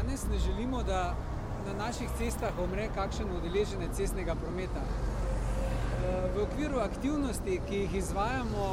Danes ne želimo, da na naših cestah umre kakšen udeleženec cestnega prometa. V okviru aktivnosti, ki jih izvajamo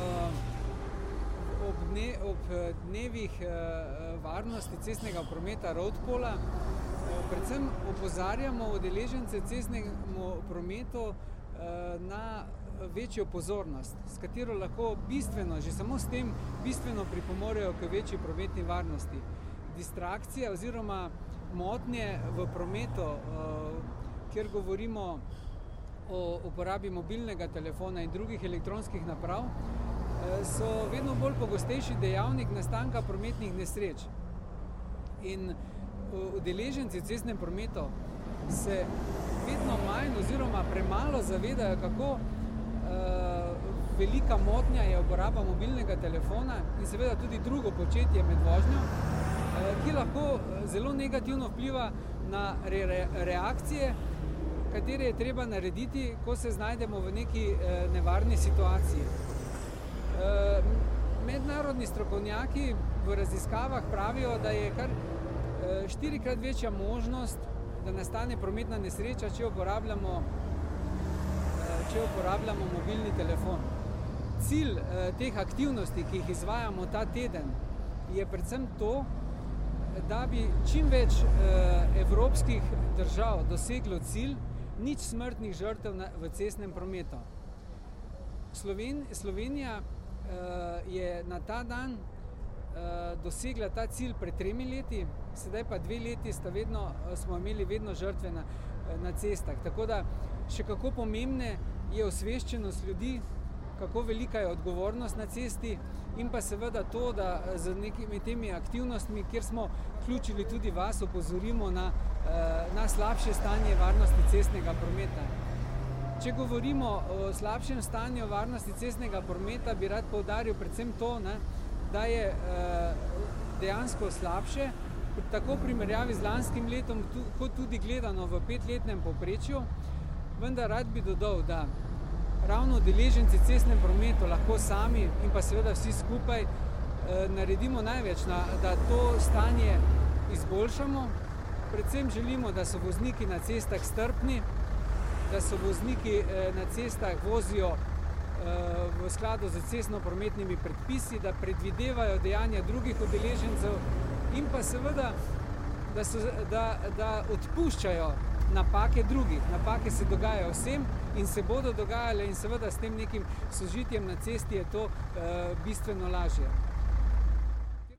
ob dnevih varnosti cestnega prometa Roadpola, predvsem opozarjamo udeležence cestnemu prometu na večjo pozornost, s katero lahko bistveno, že samo s tem bistveno pripomorejo k večji prometni varnosti. Distrakcije oziroma motnje v prometu, kjer govorimo o uporabi mobilnega telefona in drugih elektronskih naprav, so vedno bolj pogostejši dejavnik nastanka prometnih nesreč. In udeleženci v cestnem prometu se vedno manj oziroma premalo zavedajo, kako velika motnja je uporaba mobilnega telefona in seveda tudi drugo početje med vožnjo, ki lahko zelo negativno vpliva na reakcije, katere je treba narediti, ko se znajdemo v neki nevarni situaciji. Mednarodni strokovnjaki v raziskavah pravijo, da je kar 4-krat večja možnost, da nastane prometna nesreča, če uporabljamo mobilni telefon. Cilj teh aktivnosti, ki jih izvajamo ta teden, je predvsem to, da bi čim več evropskih držav doseglo cilj nič smrtnih žrtev v cestnem prometu. Slovenija je na ta dan dosegla ta cilj pred 3 leti, sedaj pa 2 leti smo imeli vedno žrtve na cestah. Tako da še kako pomembne je osveščenost ljudi, kako velika je odgovornost na cesti in pa seveda to, da z nekimi temi aktivnostmi, kjer smo vključili tudi vas, opozorimo na slabše stanje varnosti cestnega prometa. Če govorimo o slabšem stanju varnosti cestnega prometa, bi rad poudaril predvsem to, da je dejansko slabše, tako v primerjavi z lanskim letom, kot tudi gledano v 5-letnem povprečju, vendar rad bi dodal, da ravno udeleženci v cestnem prometu lahko sami in pa seveda vsi skupaj naredimo največ, da to stanje izboljšamo. Predvsem želimo, da so vozniki na cestah strpni, da so vozniki na cestah vozijo v skladu z cestno-prometnimi predpisi, da predvidevajo dejanja drugih udeležencev in pa seveda, da odpuščajo napake drugih. Napake se dogajajo vsem in se bodo dogajale in seveda s tem nekim sožitjem na cesti je to bistveno lažje.